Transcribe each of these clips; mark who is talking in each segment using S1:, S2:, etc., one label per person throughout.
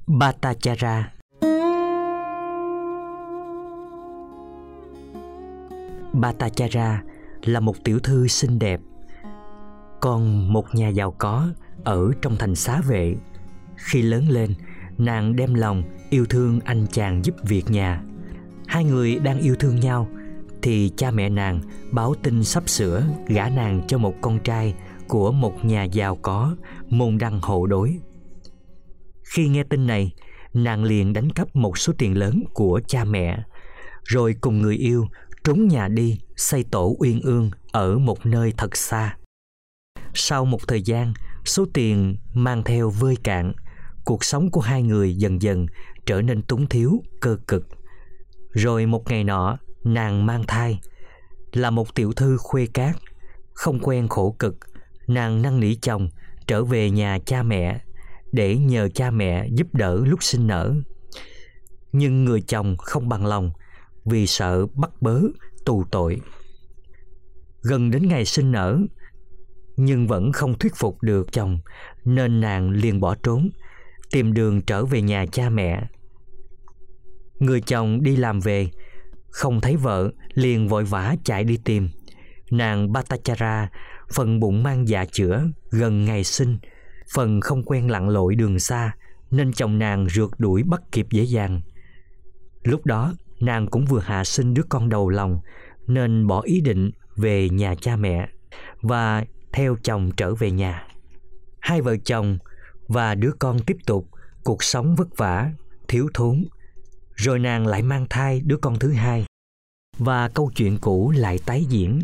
S1: Bhattacharya. Bhattacharya là một tiểu thư xinh đẹp, con một nhà giàu có ở trong thành Xá Vệ. Khi lớn lên, nàng đem lòng yêu thương anh chàng giúp việc nhà. Hai người đang yêu thương nhau thì cha mẹ nàng báo tin sắp sửa gả nàng cho một con trai của một nhà giàu có môn đăng hộ đối. Khi nghe tin này, nàng liền đánh cắp một số tiền lớn của cha mẹ, rồi cùng người yêu trốn nhà đi xây tổ uyên ương ở một nơi thật xa. Sau một thời gian, số tiền mang theo vơi cạn, cuộc sống của hai người dần dần trở nên túng thiếu, cơ cực. Rồi một ngày nọ, nàng mang thai. Là một tiểu thư khuê cát, không quen khổ cực, nàng năn nỉ chồng trở về nhà cha mẹ để nhờ cha mẹ giúp đỡ lúc sinh nở. Nhưng người chồng không bằng lòng vì sợ bắt bớ, tù tội. Gần đến ngày sinh nở, nhưng vẫn không thuyết phục được chồng, nên nàng liền bỏ trốn, tìm đường trở về nhà cha mẹ. Người chồng đi làm về, không thấy vợ, liền vội vã chạy đi tìm. Nàng Bhattacharya phần bụng mang dạ chữa, gần ngày sinh, phần không quen lặn lội đường xa, nên chồng nàng rượt đuổi bắt kịp dễ dàng. Lúc đó, nàng cũng vừa hạ sinh đứa con đầu lòng, nên bỏ ý định về nhà cha mẹ và theo chồng trở về nhà. Hai vợ chồng và đứa con tiếp tục cuộc sống vất vả, thiếu thốn. Rồi nàng lại mang thai đứa con thứ hai, và câu chuyện cũ lại tái diễn.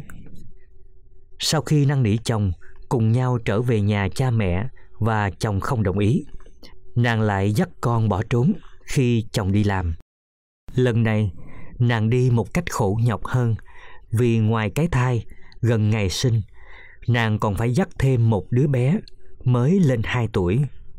S1: Sau khi năn nỉ chồng cùng nhau trở về nhà cha mẹ và chồng không đồng ý, nàng lại dắt con bỏ trốn khi chồng đi làm. Lần này, nàng đi một cách khổ nhọc hơn, vì ngoài cái thai gần ngày sinh, nàng còn phải dắt thêm một đứa bé mới lên 2 tuổi.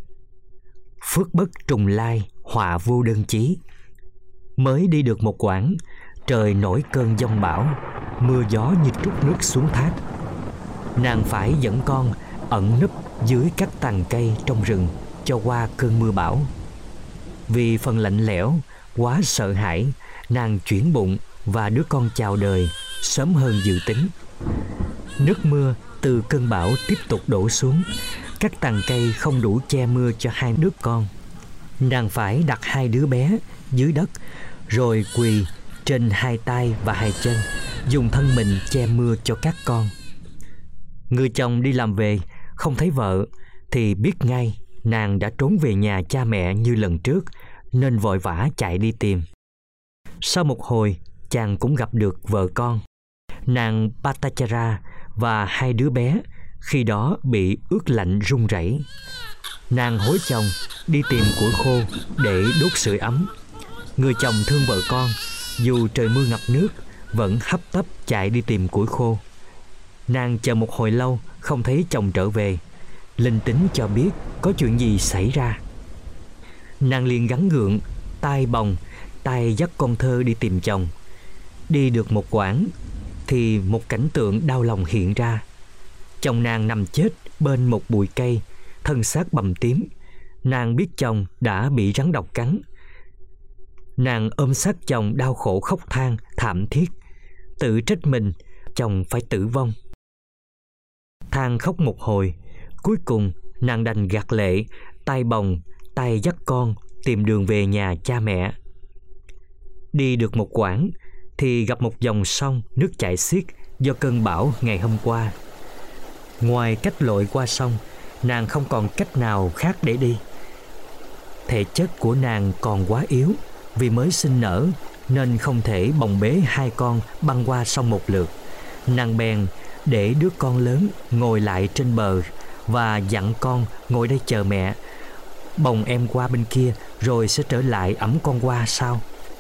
S1: Phước bất trùng lai, họa vô đơn chí. Mới đi được một quãng, trời nổi cơn giông bão, mưa gió như trút nước xuống thác. Nàng phải dẫn con ẩn núp dưới các tàn cây trong rừng cho qua cơn mưa bão. Vì phần lạnh lẽo, quá sợ hãi, nàng chuyển bụng và đứa con chào đời sớm hơn dự tính. Nước mưa từ cơn bão tiếp tục đổ xuống, các tàn cây không đủ che mưa cho hai đứa con. Nàng phải đặt hai đứa bé dưới đất, rồi quỳ trên 2 tay và 2 chân, dùng thân mình che mưa cho các con. Người chồng đi làm về, không thấy vợ thì biết ngay nàng đã trốn về nhà cha mẹ như lần trước, nên vội vã chạy đi tìm. Sau một hồi, chàng cũng gặp được vợ con. Nàng Bhattacharya và hai đứa bé khi đó bị ướt lạnh run rẩy. Nàng hối chồng đi tìm củi khô để đốt sưởi ấm. Người chồng thương vợ con, dù trời mưa ngập nước, vẫn hấp tấp chạy đi tìm củi khô. Nàng chờ một hồi lâu không thấy chồng trở về, linh tính cho biết có chuyện gì xảy ra. Nàng liền gắng gượng, tay bồng, tay dắt con thơ đi tìm chồng. Đi được một quãng thì một cảnh tượng đau lòng hiện ra. Chồng nàng nằm chết bên một bụi cây, thân xác bầm tím. Nàng biết chồng đã bị rắn độc cắn. Nàng ôm xác chồng đau khổ khóc than thảm thiết, tự trách mình chồng phải tử vong. Than khóc một hồi, cuối cùng nàng đành gạt lệ, tay bồng, tay dắt con tìm đường về nhà cha mẹ. Đi được một quãng thì gặp một dòng sông nước chảy xiết do cơn bão ngày hôm qua. Ngoài cách lội qua sông, nàng không còn cách nào khác để đi. Thể chất của nàng còn quá yếu, vì mới sinh nở nên không thể bồng bế hai con băng qua sông một lượt. Nàng bèn để đứa con lớn ngồi lại trên bờ và dặn con ngồi đây chờ mẹ, bồng em qua bên kia rồi sẽ trở lại ẵm con qua sau.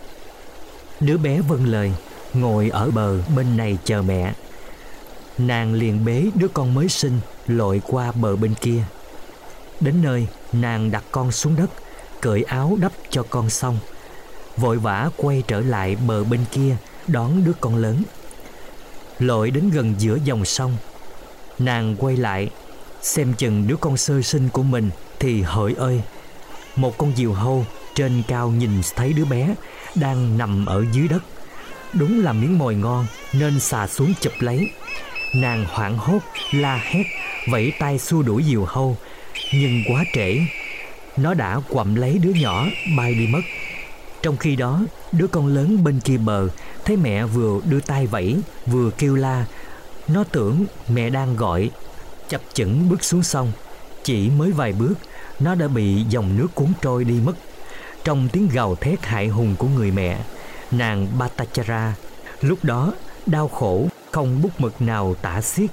S1: Đứa bé vâng lời, ngồi ở bờ bên này chờ mẹ. Nàng liền bế đứa con mới sinh lội qua bờ bên kia. Đến nơi, nàng đặt con xuống đất, cởi áo đắp cho con xong, vội vã quay trở lại bờ bên kia đón đứa con lớn. Lội đến gần giữa dòng sông, nàng quay lại xem chừng đứa con sơ sinh của mình thì hỡi ơi, một con diều hâu trên cao nhìn thấy đứa bé đang nằm ở dưới đất. Đúng là miếng mồi ngon nên xà xuống chụp lấy. Nàng hoảng hốt la hét, vẫy tay xua đuổi diều hâu, nhưng quá trễ. Nó đã quặm lấy đứa nhỏ bay đi mất. Trong khi đó, đứa con lớn bên kia bờ thấy mẹ vừa đưa tay vẫy vừa kêu la. Nó tưởng mẹ đang gọi, chập chững bước xuống sông. Chỉ mới vài bước, nó đã bị dòng nước cuốn trôi đi mất. Trong tiếng gào thét hại hùng của người mẹ, nàng Bhattacharya lúc đó đau khổ không bút mực nào tả xiết.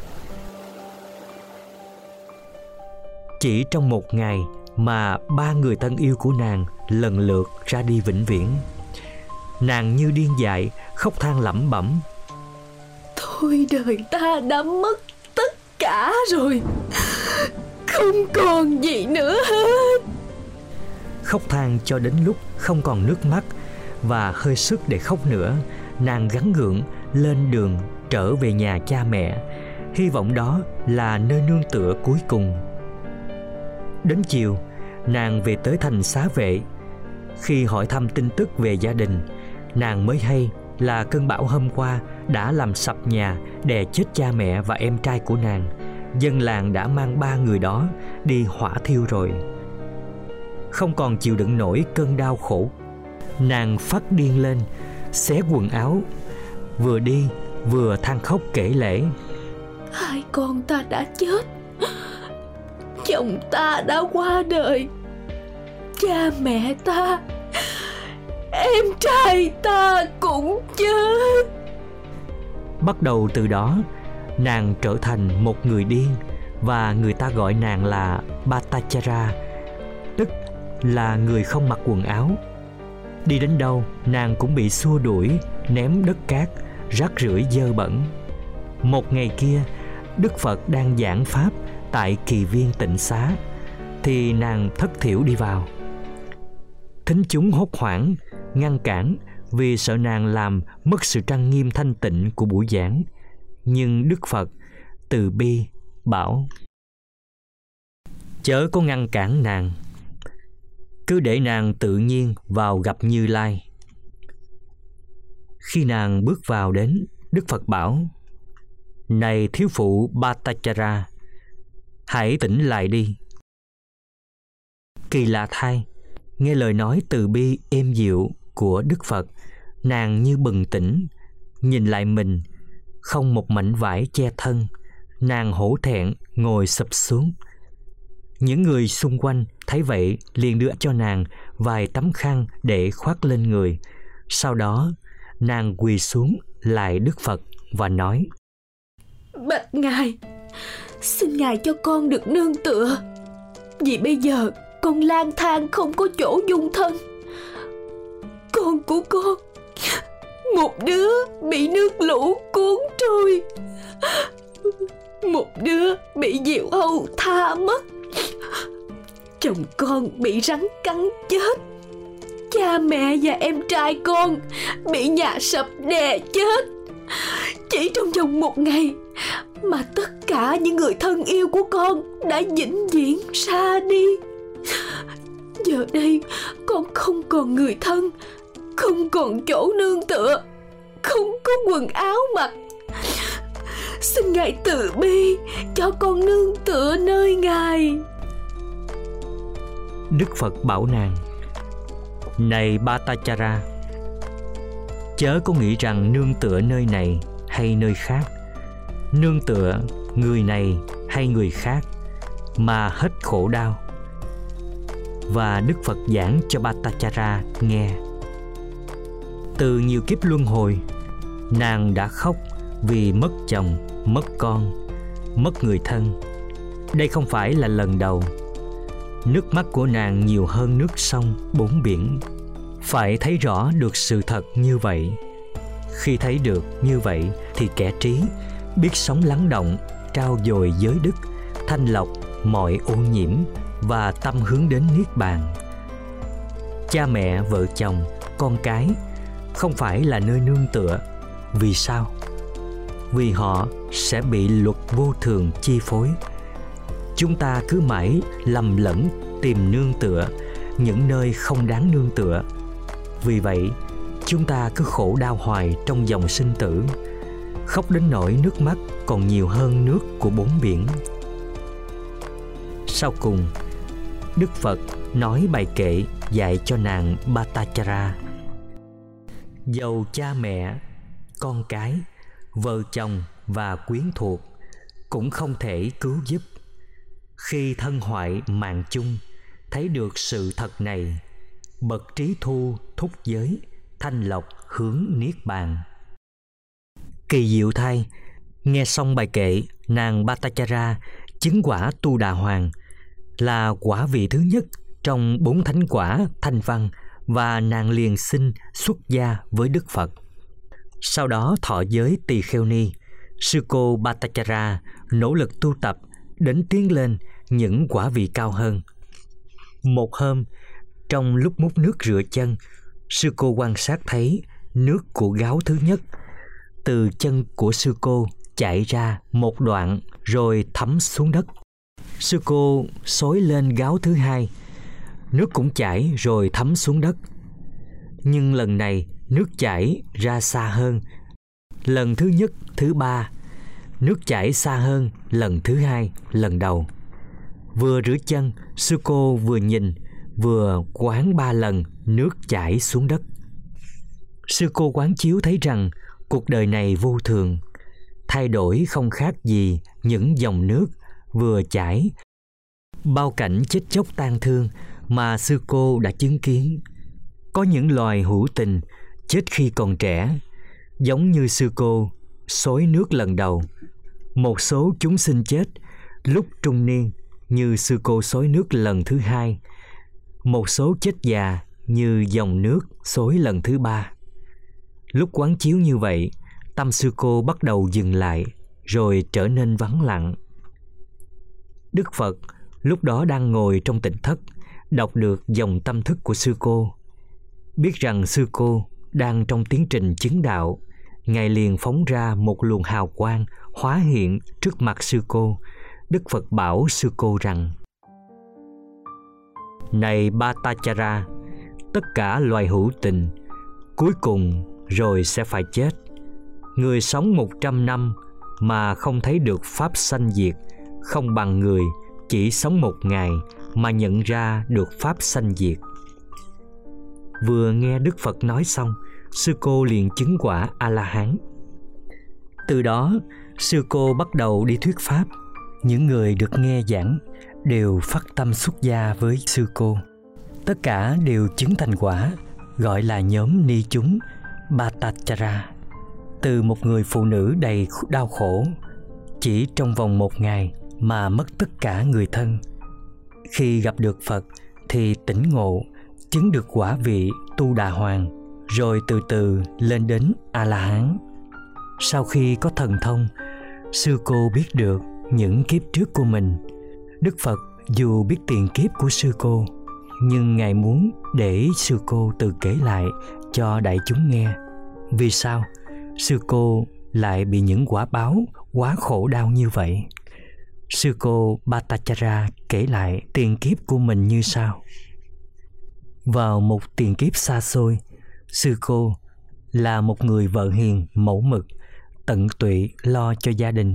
S1: Chỉ trong một ngày mà 3 người thân yêu của nàng lần lượt ra đi vĩnh viễn. Nàng như điên dại khóc than lẩm bẩm:
S2: thôi đời ta đã mất tất cả rồi, không còn gì nữa hết.
S1: Khóc than cho đến lúc không còn nước mắt và hơi sức để khóc nữa, nàng gắng gượng lên đường trở về nhà cha mẹ, hy vọng đó là nơi nương tựa cuối cùng. Đến chiều, nàng về tới thành Xá Vệ. Khi hỏi thăm tin tức về gia đình, nàng mới hay là cơn bão hôm qua đã làm sập nhà, đè chết cha mẹ và em trai của nàng. Dân làng đã mang 3 người đó đi hỏa thiêu rồi. Không còn chịu đựng nổi cơn đau khổ, nàng phát điên lên, xé quần áo, vừa đi vừa than khóc kể lể:
S2: 2 con ta đã chết, chồng ta đã qua đời, cha mẹ ta, em trai ta cũng chết.
S1: Bắt đầu từ đó, nàng trở thành một người điên, và người ta gọi nàng là Bhattacharya, tức là người không mặc quần áo. Đi đến đâu, nàng cũng bị xua đuổi, ném đất cát, rác rưởi dơ bẩn. Một ngày kia, Đức Phật đang giảng pháp tại Kỳ Viên Tịnh Xá, thì nàng thất thiểu đi vào. Thính chúng hốt hoảng, ngăn cản vì sợ nàng làm mất sự trang nghiêm thanh tịnh của buổi giảng. Nhưng Đức Phật từ bi bảo: chớ có ngăn cản nàng, cứ để nàng tự nhiên vào gặp Như Lai. Khi nàng bước vào đến, Đức Phật bảo: này thiếu phụ Bhattacharya, hãy tỉnh lại đi. Kỳ lạ thay, nghe lời nói từ bi êm dịu của Đức Phật, nàng như bừng tỉnh, nhìn lại mình, không một mảnh vải che thân. Nàng hổ thẹn ngồi sụp xuống. Những người xung quanh thấy vậy liền đưa cho nàng vài tấm khăn để khoác lên người. Sau đó nàng quỳ xuống lại Đức Phật và nói:
S2: bạch Ngài, xin Ngài cho con được nương tựa, vì bây giờ con lang thang không có chỗ dung thân. Con của con, một đứa bị nước lũ cuốn trôi, một đứa bị diều hâu tha mất, chồng con bị rắn cắn chết, cha mẹ và em trai con bị nhà sập đè chết. Chỉ trong vòng một ngày mà tất cả những người thân yêu của con đã vĩnh viễn ra đi. Giờ đây con không còn người thân, không còn chỗ nương tựa, không có quần áo mặc. Xin Ngài từ bi cho con nương tựa nơi Ngài.
S1: Đức Phật bảo nàng: này Bhattacharya, chớ có nghĩ rằng nương tựa nơi này hay nơi khác, nương tựa người này hay người khác mà hết khổ đau. Và Đức Phật giảng cho Bhattacharya nghe. Từ nhiều kiếp luân hồi, nàng đã khóc vì mất chồng, mất con, mất người thân. Đây không phải là lần đầu. Nước mắt của nàng nhiều hơn nước sông bốn biển. Phải thấy rõ được sự thật như vậy. Khi thấy được như vậy thì kẻ trí biết sống lắng động, trao dồi giới đức, thanh lọc mọi ô nhiễm và tâm hướng đến niết bàn. Cha mẹ, vợ chồng, con cái không phải là nơi nương tựa. Vì sao? Vì họ sẽ bị luật vô thường chi phối. Chúng ta cứ mãi lầm lẫn tìm nương tựa, những nơi không đáng nương tựa. Vì vậy, chúng ta cứ khổ đau hoài trong dòng sinh tử, khóc đến nỗi nước mắt còn nhiều hơn nước của bốn biển. Sau cùng, Đức Phật nói bài kệ dạy cho nàng Bhattacharya. Dầu cha mẹ, con cái, vợ chồng và quyến thuộc cũng không thể cứu giúp. Khi thân hoại mạng chung, thấy được sự thật này, bậc trí thu thúc giới, thanh lọc hướng niết bàn. Kỳ diệu thay, nghe xong bài kệ, nàng Bhattacharya chứng quả Tu Đà Hoàng, là quả vị thứ nhất trong 4 thánh quả thanh văn, và nàng liền xin xuất gia với Đức Phật. Sau đó thọ giới tỳ kheo ni, sư cô Bhattacharya nỗ lực tu tập đến tiến lên những quả vị cao hơn. Một hôm, trong lúc múc nước rửa chân, sư cô quan sát thấy nước của gáo thứ nhất từ chân của sư cô chảy ra một đoạn rồi thấm xuống đất. Sư cô xối lên gáo thứ hai, nước cũng chảy rồi thấm xuống đất. Nhưng lần này nước chảy ra xa hơn. Lần thứ nhất, thứ ba, nước chảy xa hơn lần thứ hai, lần đầu. Vừa rửa chân, sư cô vừa nhìn, vừa quán 3 lần nước chảy xuống đất. Sư cô quán chiếu thấy rằng cuộc đời này vô thường, thay đổi không khác gì những dòng nước vừa chảy. Bao cảnh chết chóc tang thương mà sư cô đã chứng kiến. Có những loài hữu tình chết khi còn trẻ, giống như sư cô xối nước lần đầu. Một số chúng sinh chết lúc trung niên, như sư cô xối nước lần thứ hai. Một số chết già như dòng nước xối lần thứ ba. Lúc quán chiếu như vậy, tâm sư cô bắt đầu dừng lại, rồi trở nên vắng lặng. Đức Phật lúc đó đang ngồi trong tịnh thất, đọc được dòng tâm thức của sư cô. Biết rằng sư cô đang trong tiến trình chứng đạo, Ngài liền phóng ra một luồng hào quang hóa hiện trước mặt sư cô. Đức Phật bảo sư cô rằng: Này Bhattacharya, tất cả loài hữu tình cuối cùng rồi sẽ phải chết. Người sống 100 năm mà không thấy được pháp sanh diệt, không bằng người chỉ sống 1 ngày mà nhận ra được pháp sanh diệt. Vừa nghe Đức Phật nói xong, sư cô liền chứng quả A-la-hán. Từ đó, sư cô bắt đầu đi thuyết pháp. Những người được nghe giảng đều phát tâm xuất gia với sư cô. Tất cả đều chứng thành quả, gọi là nhóm ni chúng Bhattacharya. Từ một người phụ nữ đầy đau khổ, chỉ trong vòng 1 ngày mà mất tất cả người thân, khi gặp được Phật thì tỉnh ngộ, chứng được quả vị Tu Đà Hoàng, rồi từ từ lên đến A-la-hán. Sau khi có thần thông, sư cô biết được những kiếp trước của mình. Đức Phật dù biết tiền kiếp của sư cô, nhưng Ngài muốn để sư cô tự kể lại cho đại chúng nghe. Vì sao sư cô lại bị những quả báo quá khổ đau như vậy? Sư cô Bhattacharya kể lại tiền kiếp của mình như sau. Vào một tiền kiếp xa xôi, sư cô là một người vợ hiền, mẫu mực, tận tụy lo cho gia đình.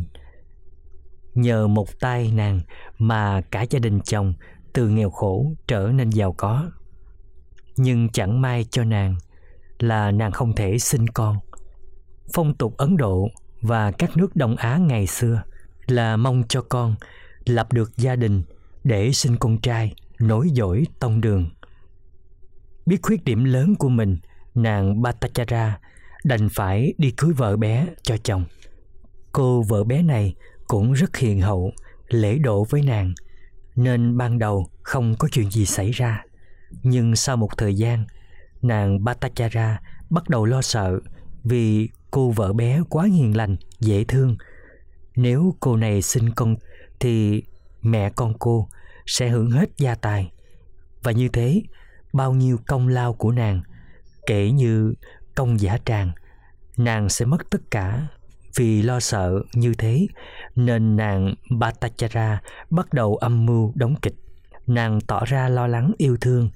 S1: Nhờ một tay nàng mà cả gia đình chồng từ nghèo khổ trở nên giàu có. Nhưng chẳng may cho nàng là nàng không thể sinh con. Phong tục Ấn Độ và các nước Đông Á ngày xưa là mong cho con lập được gia đình để sinh con trai nối dõi tông đường. Biết khuyết điểm lớn của mình, nàng Bhattacharya đành phải đi cưới vợ bé cho chồng. Cô vợ bé này cũng rất hiền hậu, lễ độ với nàng, nên ban đầu không có chuyện gì xảy ra. Nhưng sau một thời gian, nàng Bhattacharya bắt đầu lo sợ vì cô vợ bé quá hiền lành, dễ thương. Nếu cô này sinh con thì mẹ con cô sẽ hưởng hết gia tài. Và như thế, bao nhiêu công lao của nàng, kể như công dã tràng, nàng sẽ mất tất cả. Vì lo sợ như thế nên nàng Bhattacharya bắt đầu âm mưu đóng kịch. Nàng tỏ ra lo lắng yêu thương,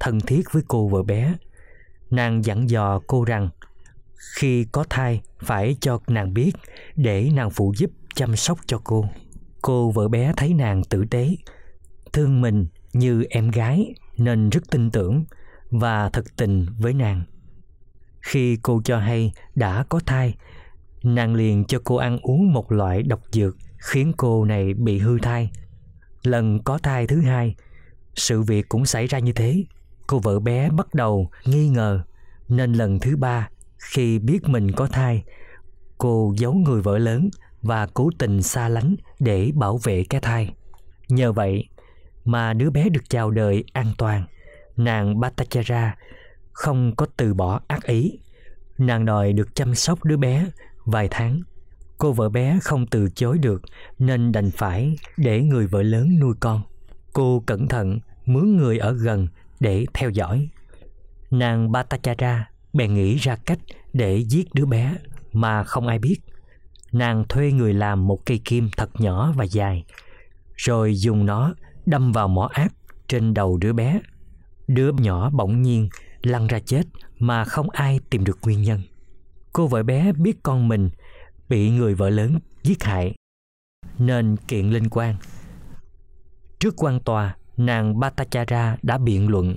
S1: thân thiết với cô vợ bé. Nàng dặn dò cô rằng khi có thai phải cho nàng biết để nàng phụ giúp chăm sóc cho cô. Cô vợ bé thấy nàng tử tế, thương mình như em gái nên rất tin tưởng và thật tình với nàng. Khi cô cho hay đã có thai, nàng liền cho cô ăn uống một loại độc dược khiến cô này bị hư thai. Lần có thai thứ hai, sự việc cũng xảy ra như thế. Cô vợ bé bắt đầu nghi ngờ, nên lần thứ ba khi biết mình có thai, cô giấu người vợ lớn và cố tình xa lánh để bảo vệ cái thai. Nhờ vậy mà đứa bé được chào đời an toàn. Nàng Bhattacharya không có từ bỏ ác ý. Nàng đòi được chăm sóc đứa bé vài tháng. Cô vợ bé không từ chối được nên đành phải để người vợ lớn nuôi con. Cô cẩn thận mướn người ở gần để theo dõi. Nàng Bhattacharya bèn nghĩ ra cách để giết đứa bé mà không ai biết. Nàng thuê người làm một cây kim thật nhỏ và dài, rồi dùng nó đâm vào mỏ ác trên đầu đứa bé. Đứa nhỏ bỗng nhiên lăn ra chết mà không ai tìm được nguyên nhân. Cô vợ bé biết con mình bị người vợ lớn giết hại nên kiện lên quan. Trước quan tòa, nàng Bhattacharya đã biện luận: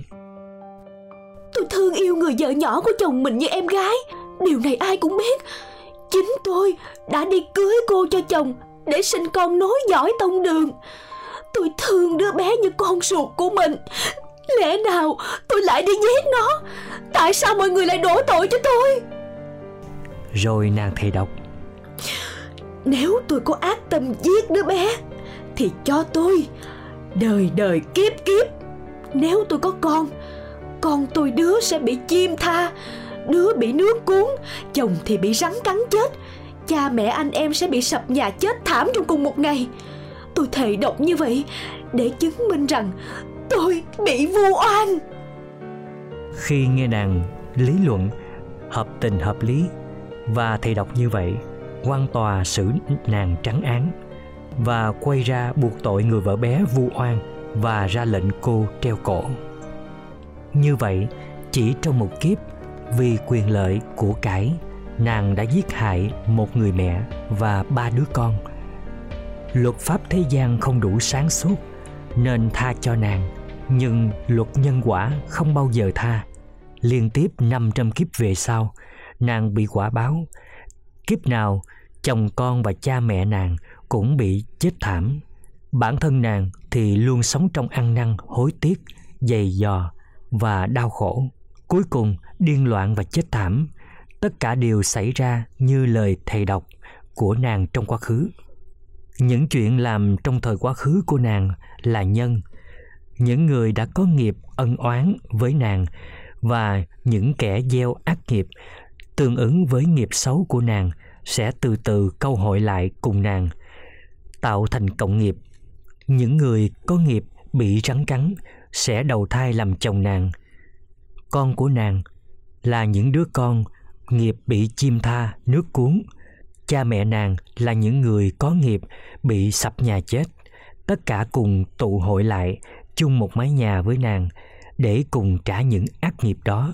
S2: Tôi thương yêu người vợ nhỏ của chồng mình như em gái. Điều này ai cũng biết. Chính tôi đã đi cưới cô cho chồng để sinh con nối dõi tông đường. Tôi thương đứa bé như con ruột của mình. Lẽ nào tôi lại đi giết nó? Tại sao mọi người lại đổ tội cho tôi?
S1: Rồi nàng thề độc:
S2: Nếu tôi có ác tâm giết đứa bé thì cho tôi đời đời kiếp kiếp. Nếu tôi có con tôi đứa sẽ bị chim tha, đứa bị nước cuốn, chồng thì bị rắn cắn chết, cha mẹ anh em sẽ bị sập nhà chết thảm trong cùng một ngày. Tôi thề độc như vậy để chứng minh rằng tôi bị vu oan.
S1: Khi nghe nàng lý luận hợp tình hợp lý và thề độc như vậy, quan tòa xử nàng trắng án và quay ra buộc tội người vợ bé vu oan và ra lệnh cô treo cổ. Như vậy, chỉ trong một kiếp, vì quyền lợi của cải, nàng đã giết hại một người mẹ và 3 đứa con. Luật pháp thế gian không đủ sáng suốt nên tha cho nàng, nhưng luật nhân quả không bao giờ tha. Liên tiếp 500 kiếp về sau, nàng bị quả báo. Kiếp nào, chồng con và cha mẹ nàng cũng bị chết thảm. Bản thân nàng thì luôn sống trong ăn năn hối tiếc, dày dò và đau khổ. Cuối cùng điên loạn và chết thảm. Tất cả đều xảy ra như lời thề độc của nàng trong quá khứ. Những chuyện làm trong thời quá khứ của nàng là nhân. Những người đã có nghiệp ân oán với nàng và những kẻ gieo ác nghiệp tương ứng với nghiệp xấu của nàng sẽ từ từ câu hội lại cùng nàng, tạo thành cộng nghiệp. Những người có nghiệp bị rắn cắn sẽ đầu thai làm chồng nàng. Con của nàng là những đứa con nghiệp bị chim tha, nước cuốn. Cha mẹ nàng là những người có nghiệp bị sập nhà chết. Tất cả cùng tụ hội lại chung một mái nhà với nàng để cùng trả những ác nghiệp đó.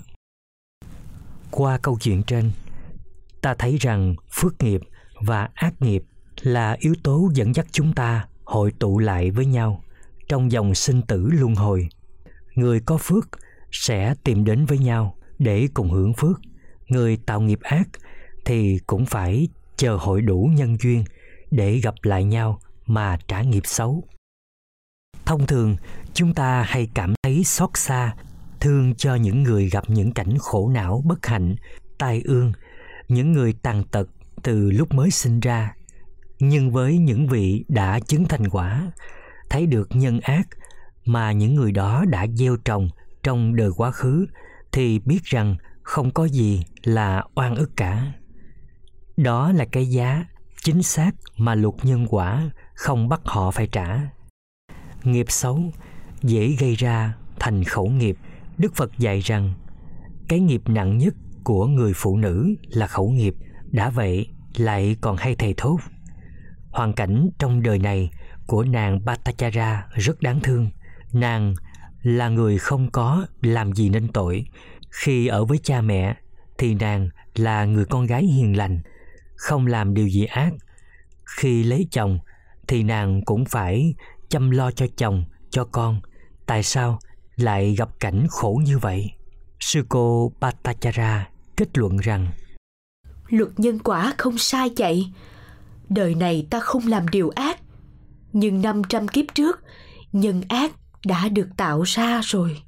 S1: Qua câu chuyện trên, ta thấy rằng phước nghiệp và ác nghiệp là yếu tố dẫn dắt chúng ta hội tụ lại với nhau trong dòng sinh tử luân hồi. Người có phước sẽ tìm đến với nhau để cùng hưởng phước. Người tạo nghiệp ác thì cũng phải chờ hội đủ nhân duyên để gặp lại nhau mà trả nghiệp xấu. Thông thường, chúng ta hay cảm thấy xót xa, thương cho những người gặp những cảnh khổ não bất hạnh, tai ương, những người tàn tật từ lúc mới sinh ra. Nhưng với những vị đã chứng thành quả, thấy được nhân ác mà những người đó đã gieo trồng trong đời quá khứ, thì biết rằng không có gì là oan ức cả. Đó là cái giá chính xác mà luật nhân quả không bắt họ phải trả. Nghiệp xấu dễ gây ra thành khẩu nghiệp. Đức Phật dạy rằng cái nghiệp nặng nhất của người phụ nữ là khẩu nghiệp. Đã vậy lại còn hay thề thốt. Hoàn cảnh trong đời này của nàng Bhattacharya rất đáng thương. Nàng là người không có làm gì nên tội. Khi ở với cha mẹ thì nàng là người con gái hiền lành, không làm điều gì ác. Khi lấy chồng thì nàng cũng phải chăm lo cho chồng, cho con. Tại sao lại gặp cảnh khổ như vậy? Sư cô Bhattacharya kết luận rằng
S2: luật nhân quả không sai chạy. Đời này ta không làm điều ác, nhưng 500 kiếp trước, nhân ác đã được tạo ra rồi.